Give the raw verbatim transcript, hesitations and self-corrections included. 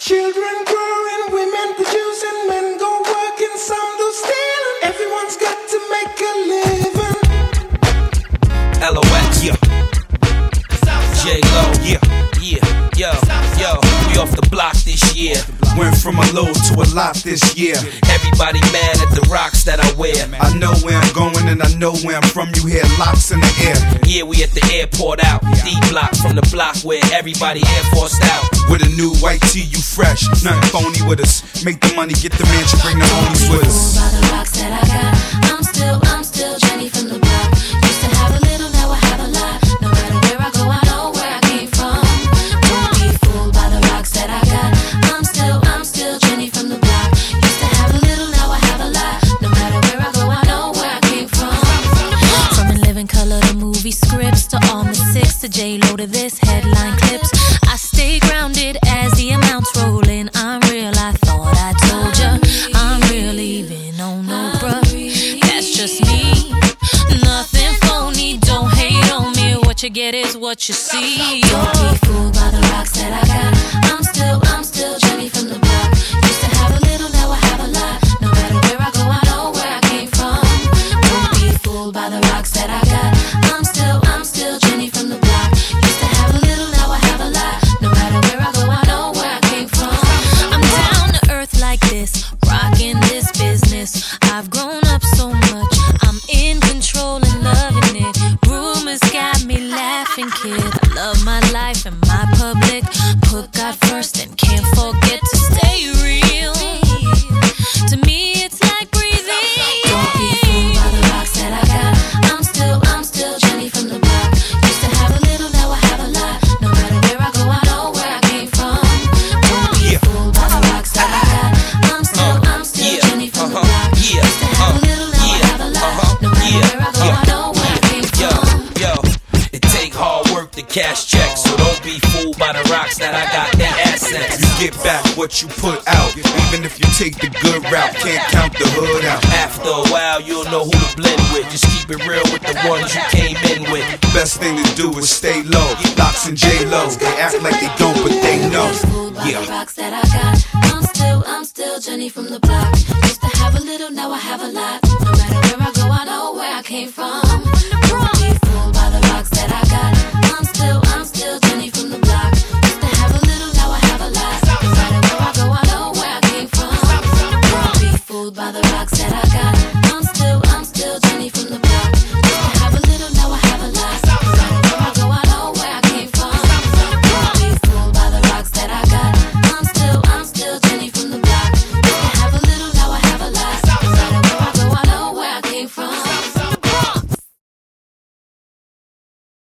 Children growing, women producing, men go working, some do stealing. Everyone's got to make a living. L O X, yeah. J-Lo, yeah, yeah, yo, yo. We off the block this year. Went from a low to a lot this year. Everybody mad at the rocks that I wear. I know where I'm going and I know where I'm from. You hear locks in the air. Yeah, we at the airport out. D-block from the block where everybody Air Forced out. With a new white tee, you fresh. Nothing phony with us. Make the money, get the mansion, bring the homies with us. By the rocks that I got, I'm still, I'm still Jenny from the block. Used to have a little, now I have a lot. No matter where I go, I know where I came from. Don't be fooled by the rocks that I got. I'm still, I'm still Jenny from the block. Used to have a little, now I have a lot. No matter where I go, I know where I came from. From In Living Color to movie scripts to all the six to J-Lo to this headline clips. I stay grounded as the amounts roll in. I'm real, I thought I told ya. I'm real, even on no bruh. That's just me, nothing phony. Don't hate on me, what you get is what you see. Don't be fooled by the rocks that I got. I'm still, I'm still Jenny from the block. Used to have a little, now I have a lot. No matter where I go, I know where I came from. Don't be fooled by the rocks that I got. I'm still, I'm still Jenny from the block. Used to have a little, now I have a lot. No matter where I go, I know where I came from. I'm down to earth like this, rocking this business. I've grown up so much, I'm in control and loving it. Rumors got me laughing, kid. I love my life and my public. Put God first and can't forget to stay real. To me, it's like breathing. Don't be fooled by the rocks that I got. I'm still, I'm still Jenny from the block. Used to have a little, now I have a lot. No matter where I go, I know where I came from. Don't be fooled by the rocks that I got. I'm still, I'm still Jenny from the block. Used to have a little, now I have a lot. No matter where I go, I know where I came from. Yo, it take hard work to cash checks, so don't be fooled by the rocks that I got. They're assets. You get back what you put out. Even if you take the good route, can't count the hood out. After a while, you'll know who to blend with. Just keep it real with the ones you came in with. Best thing to do is stay low. Locks and J-Lo, they act like they don't, but they know. Yeah. The rocks that I got. I'm still, I'm still Jenny from the block. Used to have a little, now I have a lot. No matter where I go, I know where I came from.